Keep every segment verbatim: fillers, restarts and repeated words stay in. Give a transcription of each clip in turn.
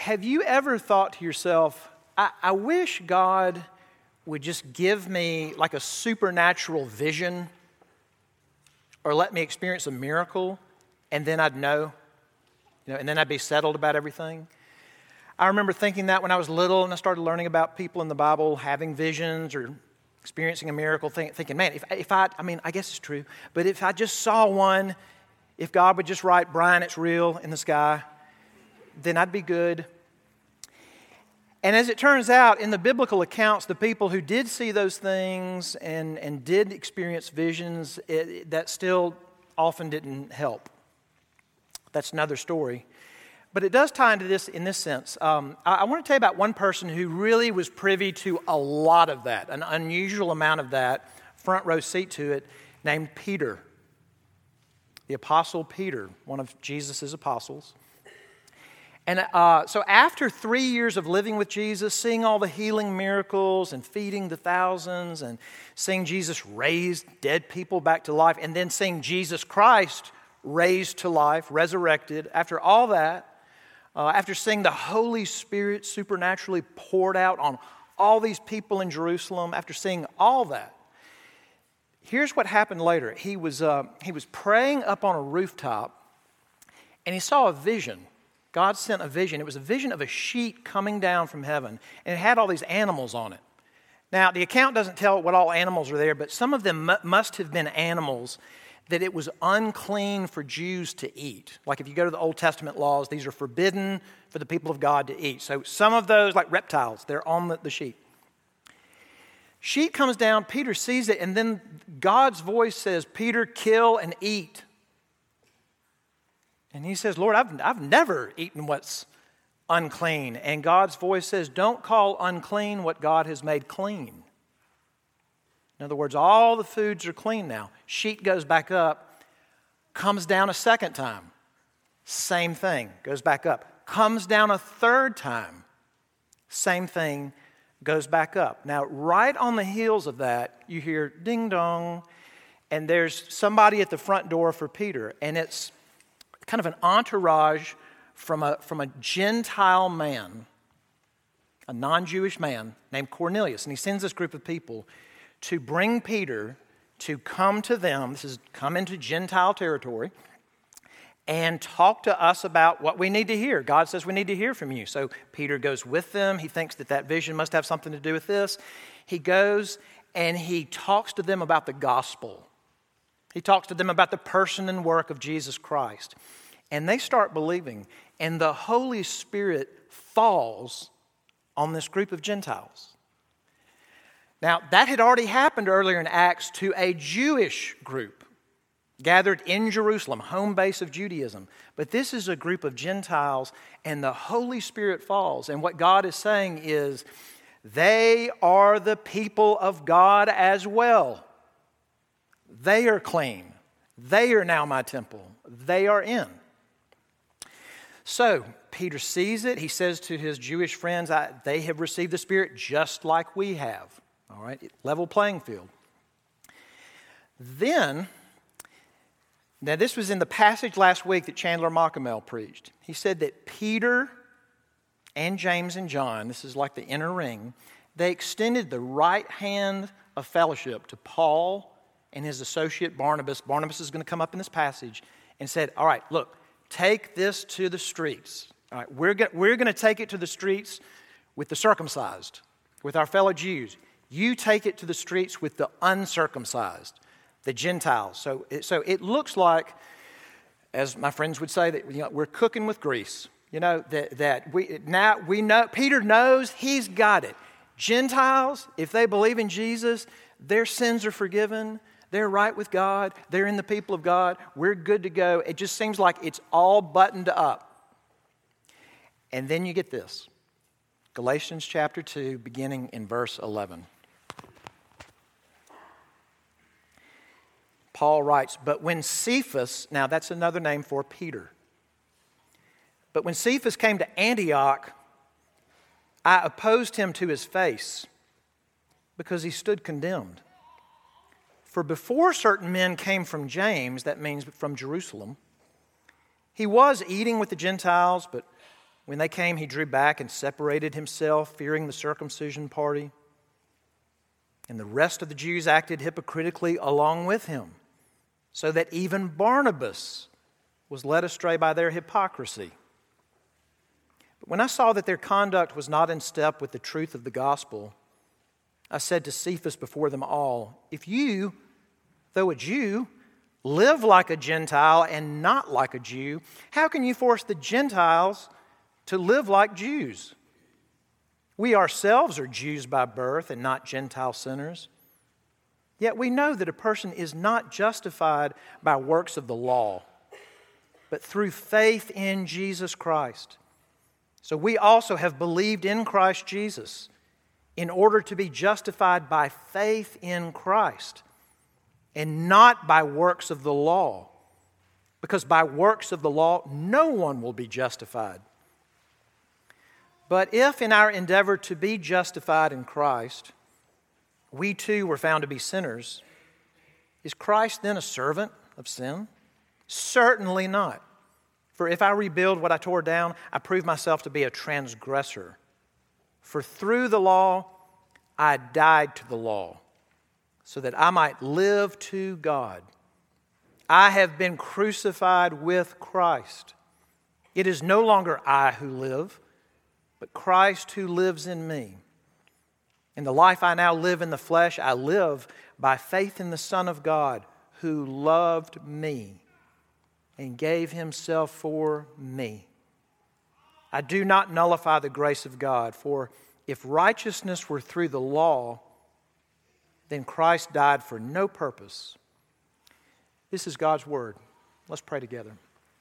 have you ever thought to yourself, I, I wish God would just give me like a supernatural vision or let me experience a miracle, and then I'd know, you know, and then I'd be settled about everything? I remember thinking that when I was little and I started learning about people in the Bible having visions or experiencing a miracle, think, thinking, man, if, if I, I mean, I guess it's true, but if I just saw one, if God would just write, Brian, it's real in the sky, then I'd be good. And as it turns out, in the biblical accounts, the people who did see those things and, and did experience visions, it, that still often didn't help. That's another story. But it does tie into this in this sense. Um, I, I want to tell you about one person who really was privy to a lot of that, an unusual amount of that, front row seat to it, named Peter. The Apostle Peter, one of Jesus' apostles. And uh, so after three years of living with Jesus, seeing all the healing miracles and feeding the thousands and seeing Jesus raise dead people back to life and then seeing Jesus Christ raised to life, resurrected, after all that, uh, after seeing the Holy Spirit supernaturally poured out on all these people in Jerusalem, after seeing all that, here's what happened later. He was, uh, he was praying up on a rooftop and he saw a vision. God sent a vision. It was a vision of a sheet coming down from heaven, and it had all these animals on it. Now, the account doesn't tell what all animals are there, but some of them m- must have been animals that it was unclean for Jews to eat. Like if you go to the Old Testament laws, these are forbidden for the people of God to eat. So some of those, like reptiles, they're on the, the sheet. Sheet comes down, Peter sees it, and then God's voice says, Peter, kill and eat. And he says, Lord, I've, I've never eaten what's unclean. And God's voice says, don't call unclean what God has made clean. In other words, all the foods are clean now. Sheet goes back up, comes down a second time. Same thing, goes back up. Comes down a third time. Same thing, goes back up. Now, right on the heels of that, you hear ding dong, and there's somebody at the front door for Peter, and it's kind of an entourage from a, from a Gentile man, a non-Jewish man named Cornelius. And he sends this group of people to bring Peter to come to them, this is come into Gentile territory, and talk to us about what we need to hear. God says we need to hear from you. So Peter goes with them. He thinks that that vision must have something to do with this. He goes and he talks to them about the gospel. He talks to them about the person and work of Jesus Christ. And they start believing. And the Holy Spirit falls on this group of Gentiles. Now, that had already happened earlier in Acts to a Jewish group gathered in Jerusalem, home base of Judaism. But this is a group of Gentiles, and the Holy Spirit falls. And what God is saying is, they are the people of God as well. They are clean. They are now my temple. They are in. So, Peter sees it. He says to his Jewish friends, I, they have received the Spirit just like we have. All right, level playing field. Then, now this was in the passage last week that Chandler Mockamel preached. He said that Peter and James and John, this is like the inner ring, they extended the right hand of fellowship to Paul and his associate Barnabas. Barnabas is going to come up in this passage and said, all right, look, take this to the streets. All right, we're go- we're going to take it to the streets with the circumcised, with our fellow Jews. You take it to the streets with the uncircumcised, the Gentiles. So it, so it looks like, as my friends would say, that you know, we're cooking with grease. You know, that, that we now we know, Peter knows he's got it. Gentiles, if they believe in Jesus, their sins are forgiven. They're right with God. They're in the people of God. We're good to go. It just seems like it's all buttoned up. And then you get this. Galatians chapter two, beginning in verse eleven. Paul writes, but when Cephas, now that's another name for Peter. But when Cephas came to Antioch, I opposed him to his face because he stood condemned. For before certain men came from James, that means from Jerusalem, he was eating with the Gentiles, but When they came, he drew back and separated himself, fearing the circumcision party. And the rest of the Jews acted hypocritically along with him, so that even Barnabas was led astray by their hypocrisy. But when I saw that their conduct was not in step with the truth of the gospel, I said to Cephas before them all, if you, though a Jew, live like a Gentile and not like a Jew, how can you force the Gentiles to live like Jews? We ourselves are Jews by birth and not Gentile sinners. Yet we know that a person is not justified by works of the law, but through faith in Jesus Christ. So we also have believed in Christ Jesus in order to be justified by faith in Christ and not by works of the law, because by works of the law no one will be justified. But if in our endeavor to be justified in Christ, we too were found to be sinners, is Christ then a servant of sin? Certainly not. For if I rebuild what I tore down, I prove myself to be a transgressor. For through the law, I died to the law, so that I might live to God. I have been crucified with Christ. It is no longer I who live, but Christ who lives in me. In the life I now live in the flesh, I live by faith in the Son of God, who loved me and gave himself for me. I do not nullify the grace of God, for if righteousness were through the law, then Christ died for no purpose. This is God's word. Let's pray together.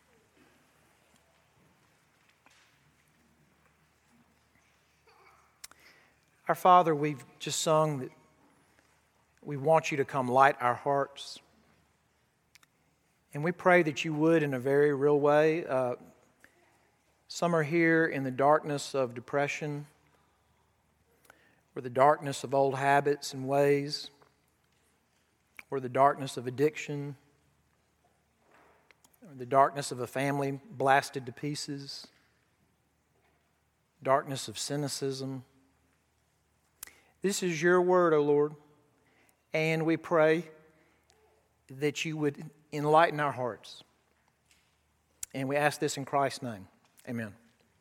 Our Father, we've just sung that we want you to come light our hearts. And we pray that you would in a very real way. Uh, some are here in the darkness of depression, or the darkness of old habits and ways, or the darkness of addiction, or the darkness of a family blasted to pieces, darkness of cynicism. This is your word, O Lord, and we pray that you would enlighten our hearts. And we ask this in Christ's name. Amen.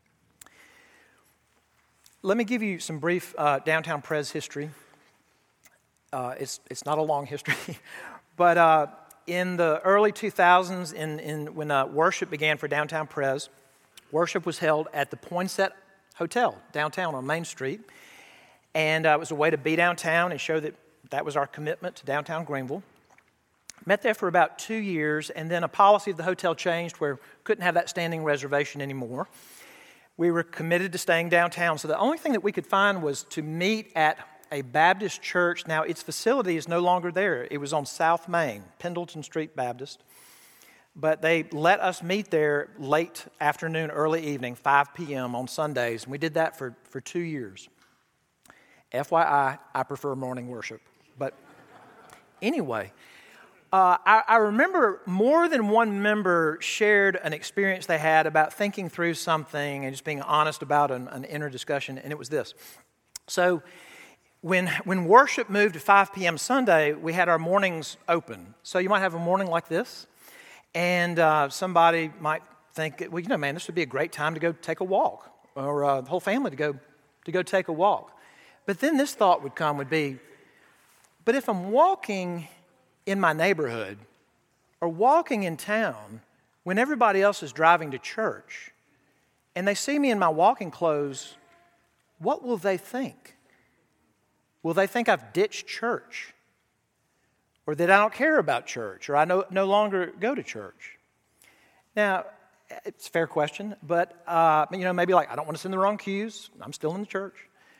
Let me give you some brief uh, Downtown Pres history. Uh, it's it's not a long history, but uh, in the early two thousands, in, in when uh, worship began for Downtown Pres, worship was held at the Poinsett Hotel downtown on Main Street. And uh, it was a way to be downtown and show that that was our commitment to downtown Greenville. Met there for about two years, and then a policy of the hotel changed where we couldn't have that standing reservation anymore. We were committed to staying downtown, so the only thing that we could find was to meet at a Baptist church. Now, its facility is no longer there. It was on South Main, Pendleton Street Baptist. But they let us meet there late afternoon, early evening, five p.m. on Sundays, and we did that for, for two years. F Y I, I prefer morning worship. But anyway, uh, I, I remember more than one member shared an experience they had about thinking through something and just being honest about an, an inner discussion, and it was this. So when, when worship moved to five p.m. Sunday, we had our mornings open. So you might have a morning like this, and uh, somebody might think, well, you know, man, this would be a great time to go take a walk, or uh, the whole family to go to go take a walk. But then this thought would come, would be, but if I'm walking in my neighborhood or walking in town when everybody else is driving to church and they see me in my walking clothes, what will they think? Will they think I've ditched church, or that I don't care about church, or I no, no longer go to church? Now, it's a fair question, but uh, you know, maybe like, I don't want to send the wrong cues. I'm still in the church.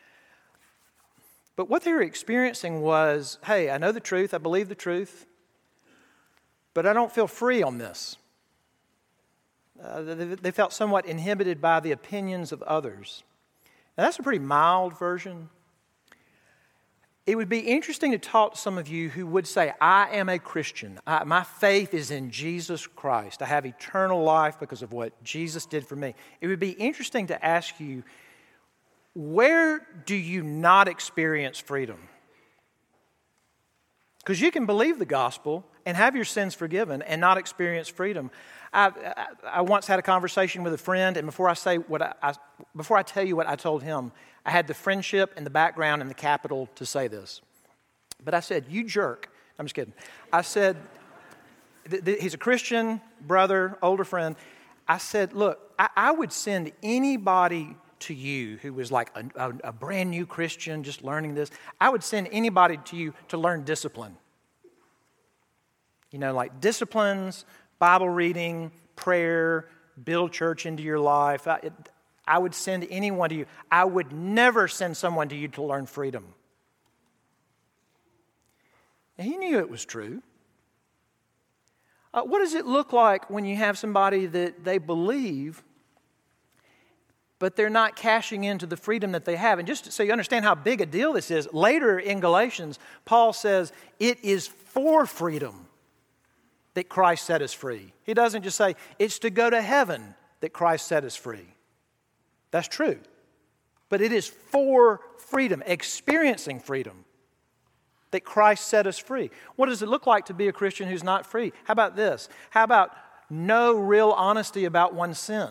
But what they were experiencing was, hey, I know the truth, I believe the truth, but I don't feel free on this. Uh, they, they felt somewhat inhibited by the opinions of others. Now, that's a pretty mild version. it would be interesting to talk to some of you who would say, I am a Christian. I, my faith is in Jesus Christ. I have eternal life because of what Jesus did for me. It would be interesting to ask you, where do you not experience freedom? Because you can believe the gospel and have your sins forgiven and not experience freedom. I, I, I once had a conversation with a friend, and before I say what I, I before I tell you what I told him, I had the friendship and the background and the capital to say this. But I said, "You jerk." I'm just kidding. I said, th- th- he's a Christian brother, older friend. I said, "Look, I, I would send anybody to you who was like a, a, a brand new Christian, just learning this. I would send anybody to you to learn discipline. You know, like disciplines, Bible reading, prayer, build church into your life. I, it, I would send anyone to you. I would never send someone to you to learn freedom." And he knew it was true. Uh, what does it look like when you have somebody that they believe, but they're not cashing into the freedom that they have? And just so you understand how big a deal this is, later in Galatians, Paul says it is for freedom that Christ set us free. He doesn't just say it's to go to heaven that Christ set us free. That's true. But it is for freedom, experiencing freedom, that Christ set us free. What does it look like to be a Christian who's not free? How about this? How about no real honesty about one's sin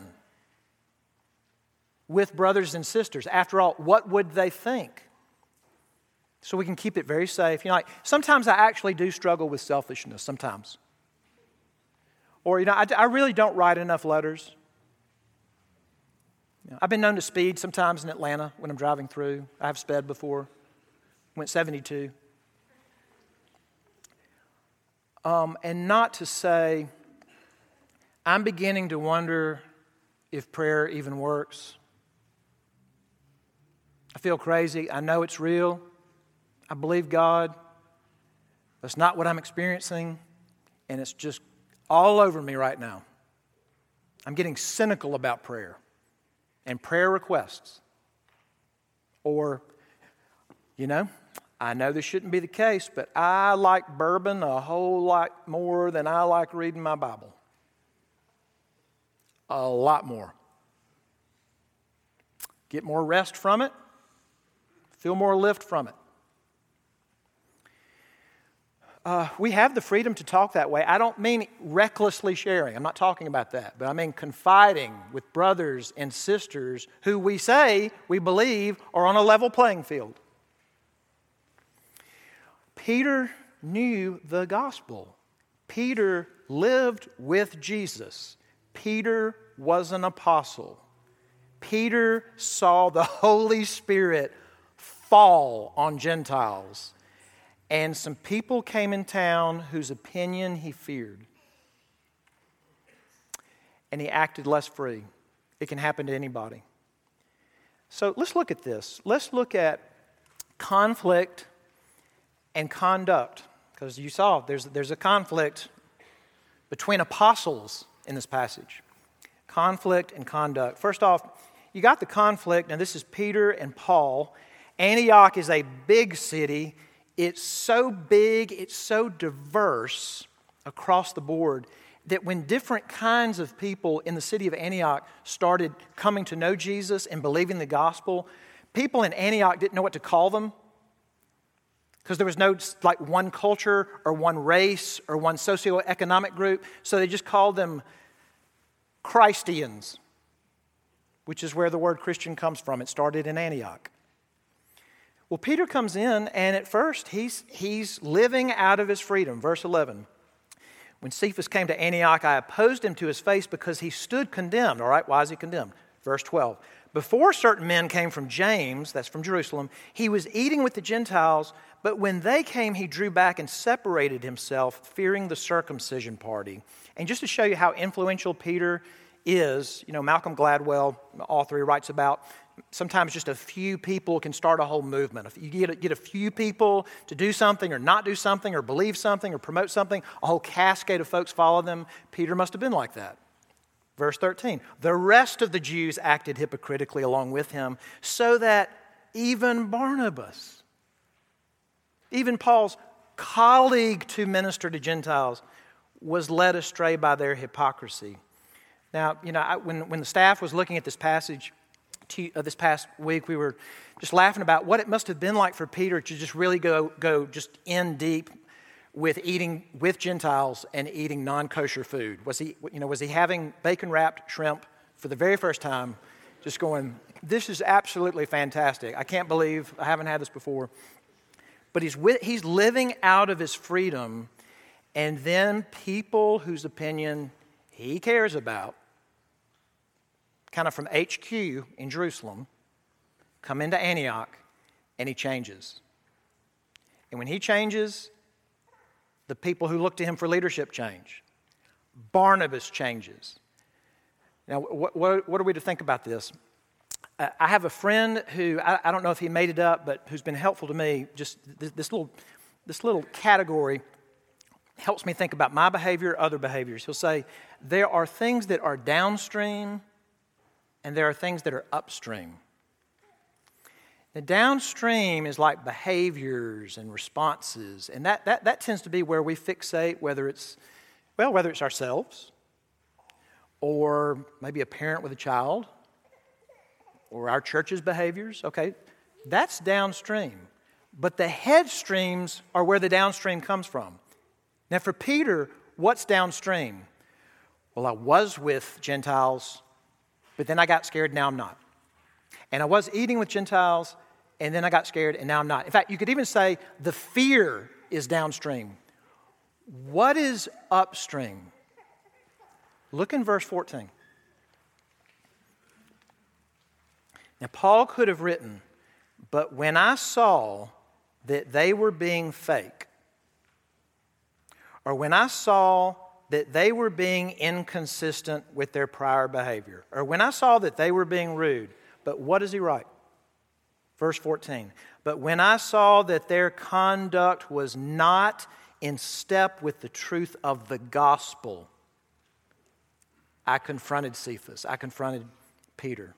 with brothers and sisters? After all, what would they think? So we can keep it very safe. You know, like sometimes I actually do struggle with selfishness, sometimes. Or, you know, I, I really don't write enough letters. You know, I've been known to speed sometimes in Atlanta when I'm driving through. I have sped before. Went seventy-two. Um, and not to say, I'm beginning to wonder if prayer even works. I feel crazy. I know it's real. I believe God. That's not what I'm experiencing. And it's just all over me right now. I'm getting cynical about prayer and prayer requests. Or, you know, I know this shouldn't be the case, but I like bourbon a whole lot more than I like reading my Bible. A lot more. Get more rest from it. Feel more lift from it. Uh, we have the freedom to talk that way. I don't mean recklessly sharing. I'm not talking about that. But I mean confiding with brothers and sisters who we say we believe are on a level playing field. Peter knew the gospel. Peter lived with Jesus. Peter was an apostle. Peter saw the Holy Spirit fall on Gentiles. And some people came in town whose opinion he feared. And he acted less free. It can happen to anybody. So let's look at this. Let's look at conflict and conduct. Because you saw there's, there's a conflict between apostles in this passage. Conflict and conduct. First off, you got the conflict. Now this is Peter and Paul. Antioch is a big city. It's so big, it's so diverse across the board that when different kinds of people in the city of Antioch started coming to know Jesus and believing the gospel, people in Antioch didn't know what to call them because there was no like one culture or one race or one socioeconomic group, so they just called them Christians, which is where the word Christian comes from. It started in Antioch. Well, Peter comes in, and at first, he's, he's living out of his freedom. Verse eleven. When Cephas came to Antioch, I opposed him to his face because he stood condemned. All right, why is he condemned? Verse twelve. Before certain men came from James, that's from Jerusalem, he was eating with the Gentiles, but when they came, he drew back and separated himself, fearing the circumcision party. And just to show you how influential Peter is, you know, Malcolm Gladwell, the author, he writes about sometimes just a few people can start a whole movement. If you get a, get a few people to do something or not do something or believe something or promote something, a whole cascade of folks follow them. Peter must have been like that. Verse thirteen, the rest of the Jews acted hypocritically along with him, so that even Barnabas, Even Paul's colleague to minister to Gentiles was led astray by their hypocrisy. Now, you know, I, when, when the staff was looking at this passage to, uh, this past week, we were just laughing about what it must have been like for Peter to just really go, go just in deep with eating with Gentiles and eating non-kosher food. Was he, you know, was he having bacon-wrapped shrimp for the very first time, just going, this is absolutely fantastic. I can't believe I haven't had this before. But he's with, he's living out of his freedom, and then people whose opinion he cares about, kind of from H Q in Jerusalem, come into Antioch, and he changes. And when he changes, the people who look to him for leadership change. Barnabas changes. Now, what, what, what are we to think about this? Uh, I have a friend who, I, I don't know if he made it up, but who's been helpful to me. Just this, this little, this little category helps me think about my behavior, other behaviors. He'll say, there are things that are downstream, and there are things that are upstream. The downstream is like behaviors and responses, and that, that, that tends to be where we fixate, whether it's, well, whether it's ourselves, or maybe a parent with a child, or our church's behaviors. Okay, that's downstream. But the headstreams are where the downstream comes from. Now for Peter, what's downstream? Well, I was with Gentiles, but then I got scared, now I'm not. And I was eating with Gentiles, and then I got scared, and now I'm not. In fact, you could even say the fear is downstream. What is upstream? Look in verse fourteen. Now, Paul could have written, but when I saw that they were being fake, or when I saw that they were being inconsistent with their prior behavior, or when I saw that they were being rude, but what does he write? Verse fourteen, but when I saw that their conduct was not in step with the truth of the gospel, I confronted Cephas, I confronted Peter.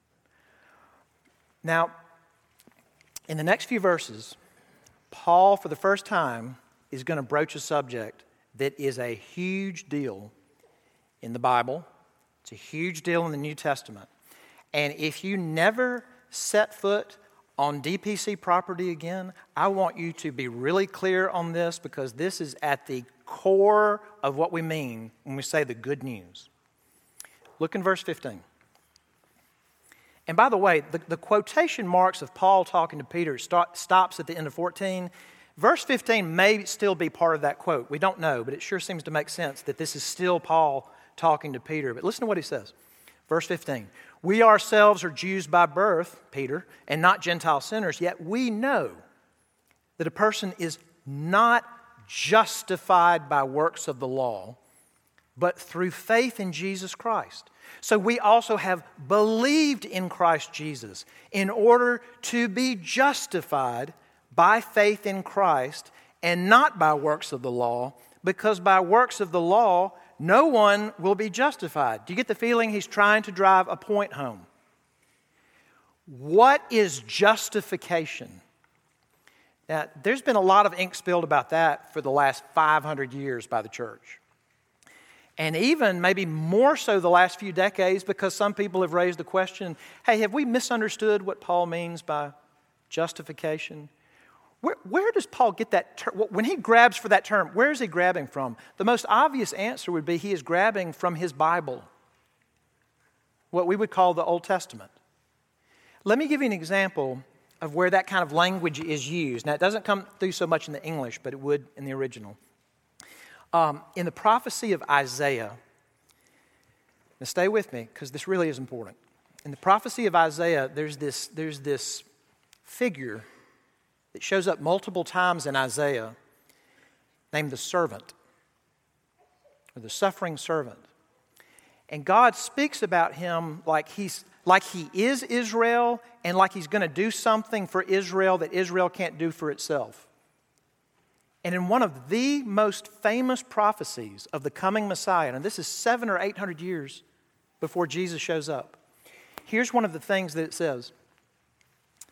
Now, in the next few verses, Paul, for the first time, is going to broach a subject that is a huge deal in the Bible. It's a huge deal in the New Testament. And if you never set foot on D P C property again, I want you to be really clear on this, because this is at the core of what we mean when we say the good news. Look in verse fifteen. And by the way, the, the quotation marks of Paul talking to Peter start, stops at the end of fourteen. Verse fifteen may still be part of that quote. We don't know, but it sure seems to make sense that this is still Paul talking to Peter. But listen to what he says. Verse fifteen. We ourselves are Jews by birth, Peter, and not Gentile sinners, yet we know that a person is not justified by works of the law, but through faith in Jesus Christ. So we also have believed in Christ Jesus in order to be justified by faith in Christ and not by works of the law, because by works of the law, no one will be justified. Do you get the feeling he's trying to drive a point home? What is justification? Now, there's been a lot of ink spilled about that for the last five hundred years by the church. And even maybe more so the last few decades, because some people have raised the question, hey, have we misunderstood what Paul means by justification? Where, where does Paul get that term? When he grabs for that term, where is he grabbing from? The most obvious answer would be he is grabbing from his Bible, what we would call the Old Testament. Let me give you an example of where that kind of language is used. Now, it doesn't come through so much in the English, but it would in the original. Um, in the prophecy of Isaiah, now stay with me because this really is important. In the prophecy of Isaiah, there's this, there's this figure that shows up multiple times in Isaiah named the servant, or the suffering servant. And God speaks about him like he's like he is Israel and like he's going to do something for Israel that Israel can't do for itself. And in one of the most famous prophecies of the coming Messiah, and this is seven or eight hundred years before Jesus shows up, here's one of the things that it says.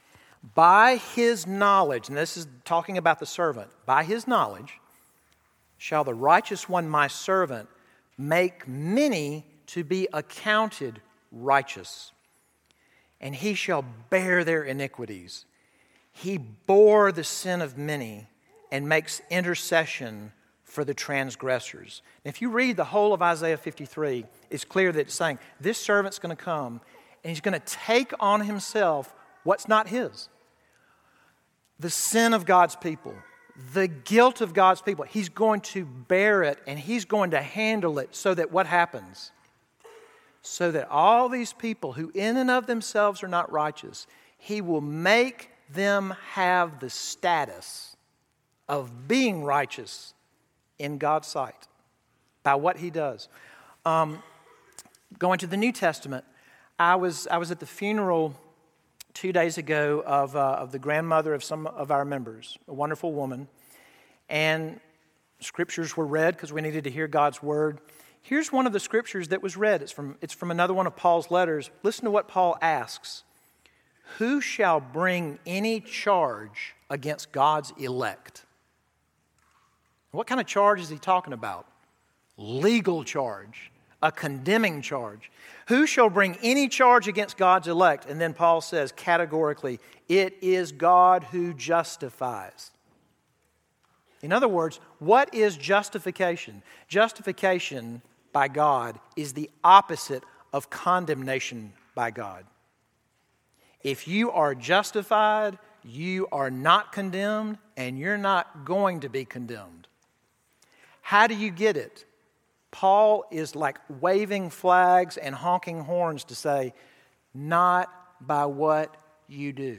By his knowledge, and this is talking about the servant, by his knowledge shall the righteous one, my servant, make many to be accounted righteous, and he shall bear their iniquities. He bore the sin of many and makes intercession for the transgressors. If you read the whole of Isaiah fifty-three, it's clear that it's saying this servant's going to come and he's going to take on himself what's not his. The sin of God's people, the guilt of God's people. He's going to bear it and he's going to handle it so that what happens? So that all these people who in and of themselves are not righteous, he will make them have the status of being righteous in God's sight by what he does. Um, going to the New Testament, I was I was at the funeral two days ago of uh, of the grandmother of some of our members, a wonderful woman, and scriptures were read because we needed to hear God's word. Here's one of the scriptures that was read. It's from it's from another one of Paul's letters. Listen to what Paul asks: "Who shall bring any charge against God's elect?" What kind of charge is he talking about? Legal charge, a condemning charge. Who shall bring any charge against God's elect? And then Paul says categorically, it is God who justifies. In other words, what is justification? Justification by God is the opposite of condemnation by God. If you are justified, you are not condemned, and you're not going to be condemned. How do you get it? Paul is like waving flags and honking horns to say, not by what you do.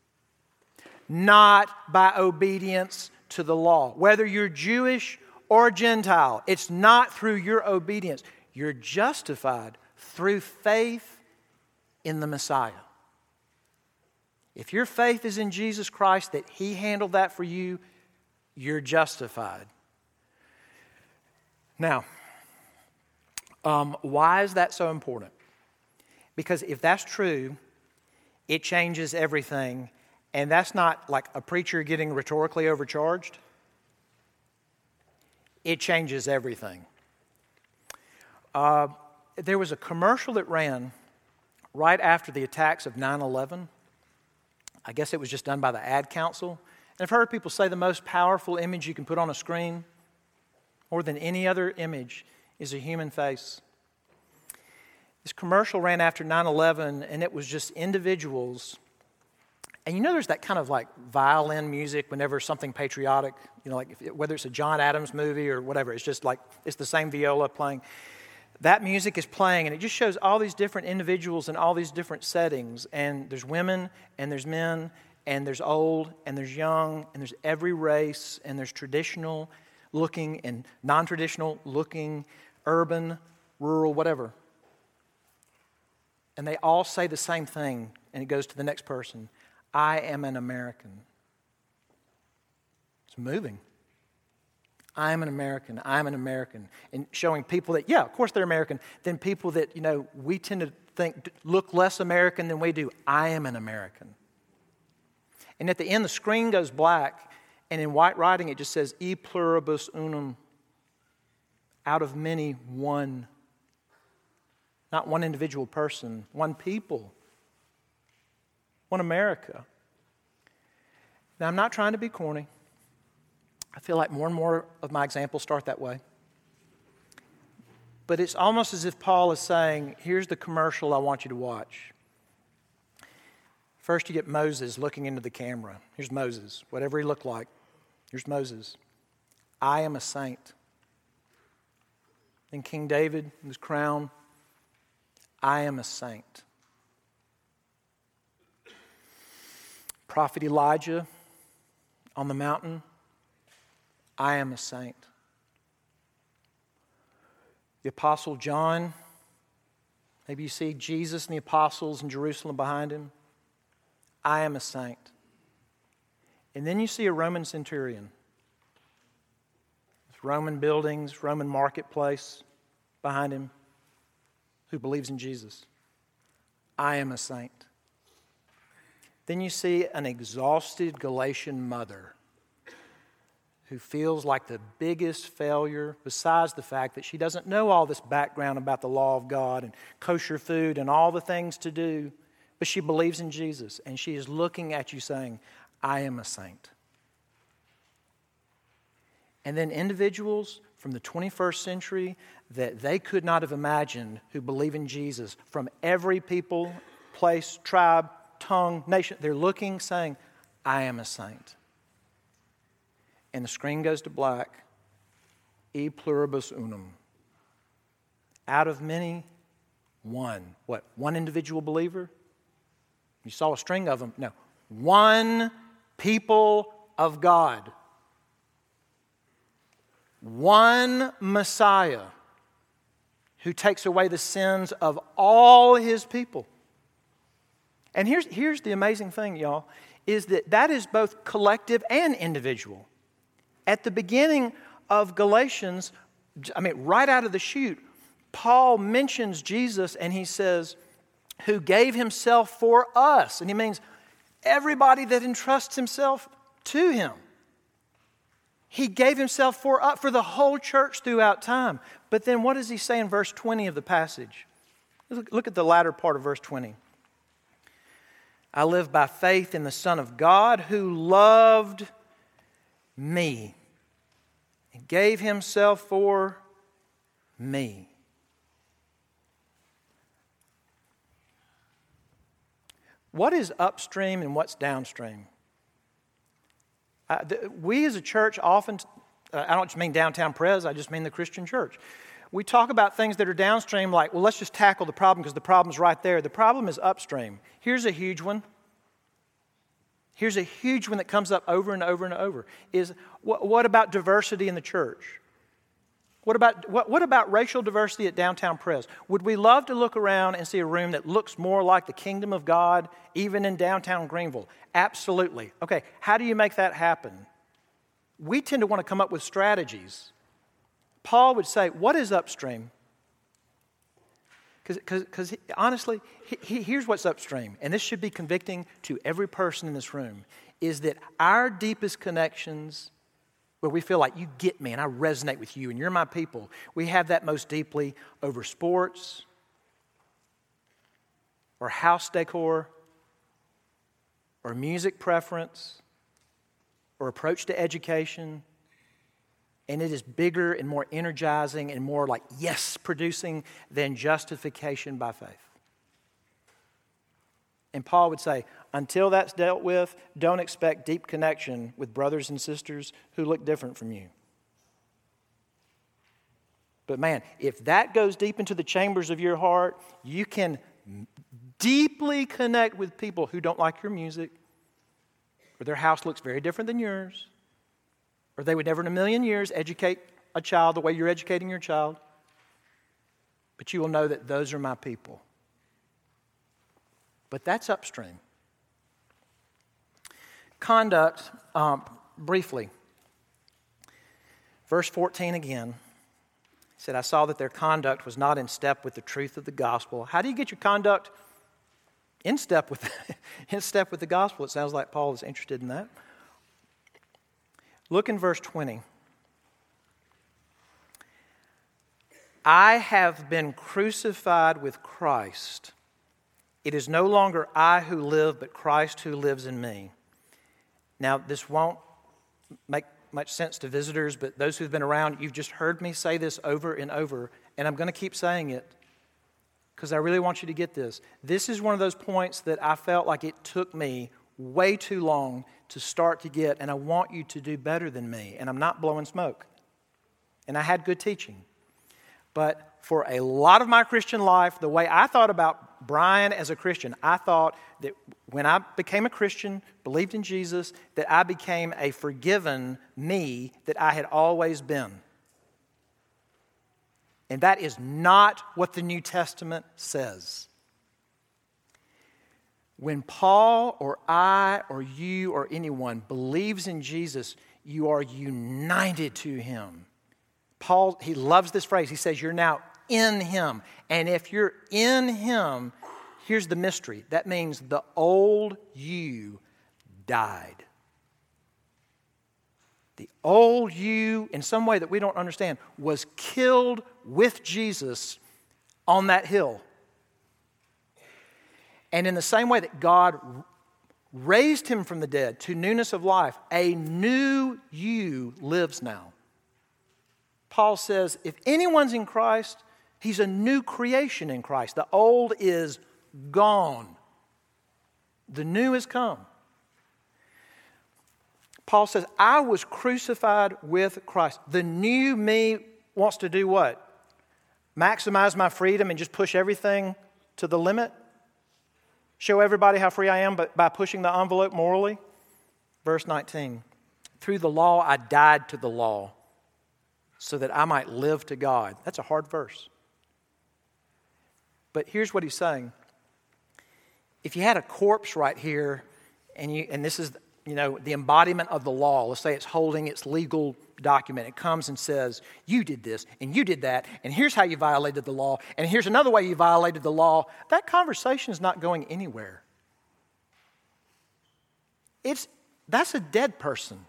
Not by obedience to the law. Whether you're Jewish or Gentile, it's not through your obedience. You're justified through faith in the Messiah. If your faith is in Jesus Christ, that he handled that for you, you're justified. Now, um, why is that so important? Because if that's true, it changes everything. And that's not like a preacher getting rhetorically overcharged. It changes everything. Uh, there was a commercial that ran right after the attacks of nine eleven. I guess it was just done by the Ad Council. And I've heard people say the most powerful image you can put on a screen, more than any other image, is a human face. This commercial ran after nine eleven, and it was just individuals. And you know there's that kind of like violin music whenever something patriotic, you know, like if, whether it's a John Adams movie or whatever, it's just like, it's the same viola playing. That music is playing, and it just shows all these different individuals in all these different settings. And there's women, and there's men, and there's old, and there's young, and there's every race, and there's traditional looking and non-traditional looking, urban, rural, whatever. And they all say the same thing, and it goes to the next person. I am an American. It's moving. I am an American. I am an American. And showing people that, yeah, of course they're American. Then people that, you know, we tend to think look less American than we do. I am an American. And at the end, the screen goes black. And in white writing, it just says, E pluribus unum. Out of many, one. Not one individual person, one people. One America. Now, I'm not trying to be corny. I feel like more and more of my examples start that way. But it's almost as if Paul is saying, here's the commercial I want you to watch. First, you get Moses looking into the camera. Here's Moses, whatever he looked like. Here's Moses. I am a saint. Then King David, his crown. I am a saint. Prophet Elijah on the mountain. I am a saint. The Apostle John. Maybe you see Jesus and the apostles in Jerusalem behind him. I am a saint. And then you see a Roman centurion. With Roman buildings, Roman marketplace behind him, who believes in Jesus. I am a saint. Then you see an exhausted Galatian mother who feels like the biggest failure, besides the fact that she doesn't know all this background about the law of God and kosher food and all the things to do, but she believes in Jesus, and she is looking at you saying, I am a saint. And then individuals from the twenty-first century that they could not have imagined who believe in Jesus from every people, place, tribe, tongue, nation, they're looking, saying, I am a saint. And the screen goes to black. E pluribus unum. Out of many, one. What? One individual believer? You saw a string of them? No. One people of God. One Messiah who takes away the sins of all His people. And here's, here's the amazing thing, y'all, is that that is both collective and individual. At the beginning of Galatians, I mean, right out of the chute, Paul mentions Jesus and he says, who gave Himself for us. And he means everybody that entrusts himself to Him. He gave Himself for us, for the whole church throughout time. But then what does he say in verse twenty of the passage? Look, look at the latter part of verse twenty. I live by faith in the Son of God who loved me and gave Himself for me. What is upstream and what's downstream? Uh, the, we as a church often, uh, I don't just mean downtown Pres, I just mean the Christian church. We talk about things that are downstream like, well, let's just tackle the problem because the problem's right there. The problem is upstream. Here's a huge one. Here's a huge one that comes up over and over and over. Is what, what about diversity in the church? What about what, what about racial diversity at Downtown Pres? Would we love to look around and see a room that looks more like the kingdom of God, even in downtown Greenville? Absolutely. Okay, how do you make that happen? We tend to want to come up with strategies. Paul would say, what is upstream? Because honestly, he, he, here's what's upstream, and this should be convicting to every person in this room, is that our deepest connections, where we feel like you get me and I resonate with you and you're my people, we have that most deeply over sports or house decor or music preference or approach to education. And it is bigger and more energizing and more like yes producing than justification by faith. And Paul would say, until that's dealt with, don't expect deep connection with brothers and sisters who look different from you. But man, if that goes deep into the chambers of your heart, you can deeply connect with people who don't like your music, or their house looks very different than yours, or they would never in a million years educate a child the way you're educating your child. But you will know that those are my people. But that's upstream. Conduct, um, briefly. Verse fourteen again. He said, I saw that their conduct was not in step with the truth of the gospel. How do you get your conduct in step with, in step with the gospel? It sounds like Paul is interested in that. Look in verse twenty. I have been crucified with Christ. It is no longer I who live, but Christ who lives in me. Now, this won't make much sense to visitors, but those who've been around, you've just heard me say this over and over, and I'm going to keep saying it because I really want you to get this. This is one of those points that I felt like it took me way too long to start to get, and I want you to do better than me, and I'm not blowing smoke. And I had good teaching. But for a lot of my Christian life, the way I thought about Brian as a Christian, I thought that when I became a Christian, believed in Jesus, that I became a forgiven me that I had always been. And that is not what the New Testament says. When Paul or I or you or anyone believes in Jesus, you are united to Him. Paul, he loves this phrase. He says, you're now in Him. And if you're in Him, here's the mystery. That means the old you died. The old you, in some way that we don't understand, was killed with Jesus on that hill. And in the same way that God raised him from the dead to newness of life, a new you lives now. Paul says, if anyone's in Christ, he's a new creation in Christ. The old is gone. The new has come. Paul says, I was crucified with Christ. The new me wants to do what? Maximize my freedom and just push everything to the limit? Show everybody how free I am but by pushing the envelope morally? Verse nineteen, through the law I died to the law so that I might live to God. That's a hard verse. But here's what he's saying. If you had a corpse right here, and you and this is, you know, the embodiment of the law, let's say it's holding its legal document. It comes and says, you did this, and you did that, and here's how you violated the law, and here's another way you violated the law. That conversation is not going anywhere. It's that's a dead person.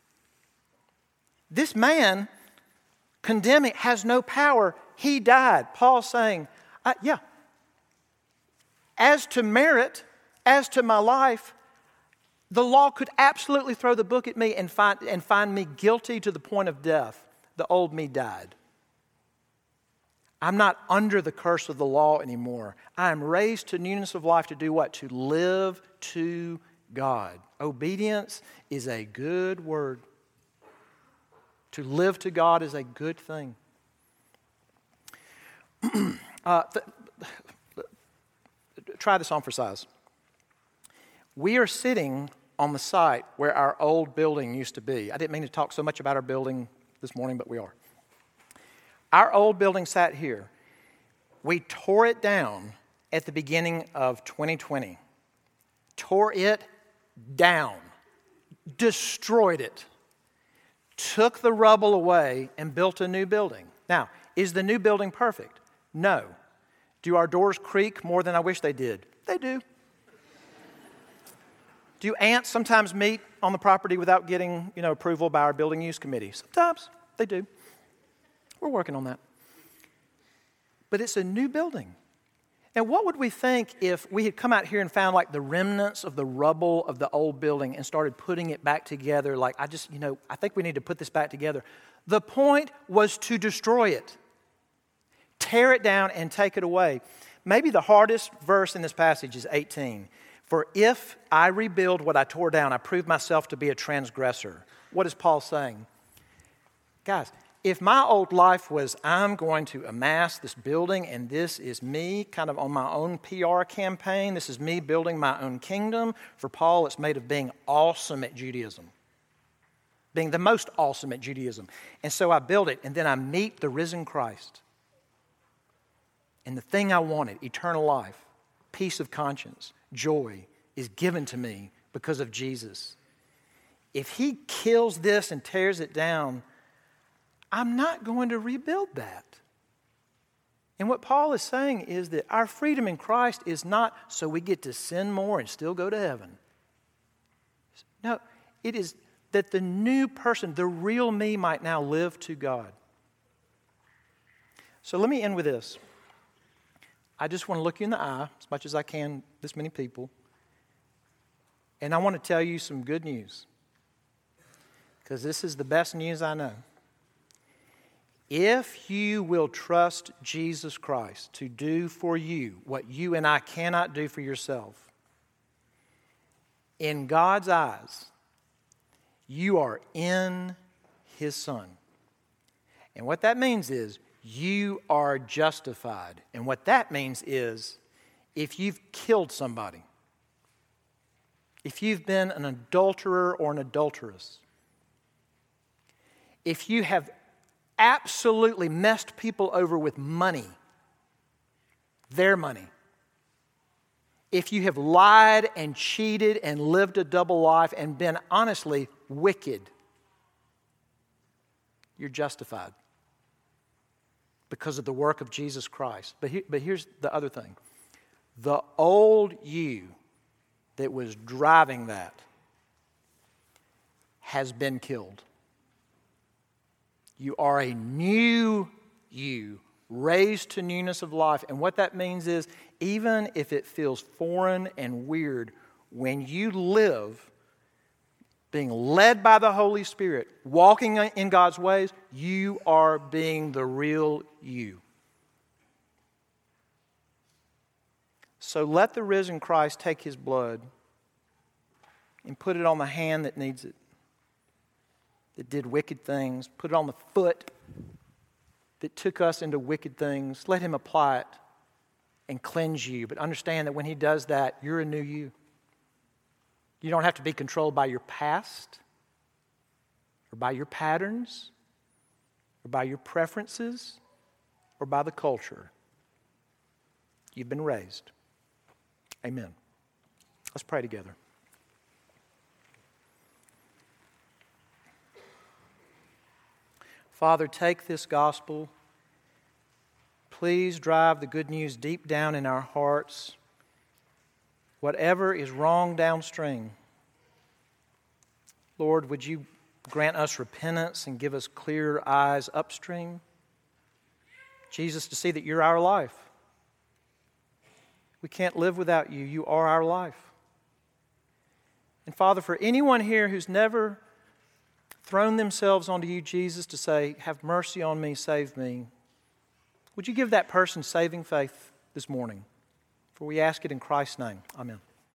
This man condemning has no power. He died. Paul's saying, uh, yeah, as to merit, as to my life, the law could absolutely throw the book at me and find, and find me guilty to the point of death. The old me died. I'm not under the curse of the law anymore. I am raised to newness of life to do what? To live to God. Obedience is a good word. To live to God is a good thing. uh, th- try this on for size. We are sitting on the site where our old building used to be. I didn't mean to talk so much about our building this morning, but we are. Our old building sat here. We tore it down at the beginning of twenty twenty. Tore it down. Destroyed it. Took the rubble away and built a new building. Now, is the new building perfect? No. Do our doors creak more than I wish they did? They do. Do ants sometimes meet on the property without getting, you know, approval by our building use committee? Sometimes they do. We're working on that. But it's a new building. Now, what would we think if we had come out here and found like the remnants of the rubble of the old building and started putting it back together? Like, I just, you know, I think we need to put this back together. The point was to destroy it, tear it down and take it away. Maybe the hardest verse in this passage is eighteen. For if I rebuild what I tore down, I prove myself to be a transgressor. What is Paul saying? Guys, if my old life was, I'm going to amass this building and this is me kind of on my own P R campaign, this is me building my own kingdom. For Paul, it's made of being awesome at Judaism. Being the most awesome at Judaism. And so I build it and then I meet the risen Christ. And the thing I wanted, eternal life, peace of conscience, joy, is given to me because of Jesus. If he kills this and tears it down, I'm not going to rebuild that. And what Paul is saying is that our freedom in Christ is not so we get to sin more and still go to heaven. No, it is that the new person, the real me, might now live to God. So let me end with this. I just want to look you in the eye as much as I can, this many people. And I want to tell you some good news. Because this is the best news I know. If you will trust Jesus Christ to do for you what you and I cannot do for yourself, in God's eyes, you are in His Son. And what that means is you are justified. And what that means is if you've killed somebody, if you've been an adulterer or an adulteress, if you have absolutely messed people over with money, their money, if you have lied and cheated and lived a double life and been honestly wicked, you're justified because of the work of Jesus Christ. But, he, but here's the other thing. The old you that was driving that has been killed. You are a new you, raised to newness of life. And what that means is, even if it feels foreign and weird, when you live being led by the Holy Spirit, walking in God's ways, you are being the real you. So let the risen Christ take His blood and put it on the hand that needs it, that did wicked things. Put it on the foot that took us into wicked things. Let Him apply it and cleanse you. But understand that when He does that, you're a new you. You don't have to be controlled by your past or by your patterns or by your preferences or by the culture. You've been raised. Amen. Let's pray together. Father, take this gospel. Please drive the good news deep down in our hearts. Whatever is wrong downstream, Lord, would you grant us repentance and give us clear eyes upstream? Jesus, to see that you're our life. We can't live without you. You are our life. And Father, for anyone here who's never thrown themselves onto you, Jesus, to say, have mercy on me, save me, would you give that person saving faith this morning? For we ask it in Christ's name. Amen.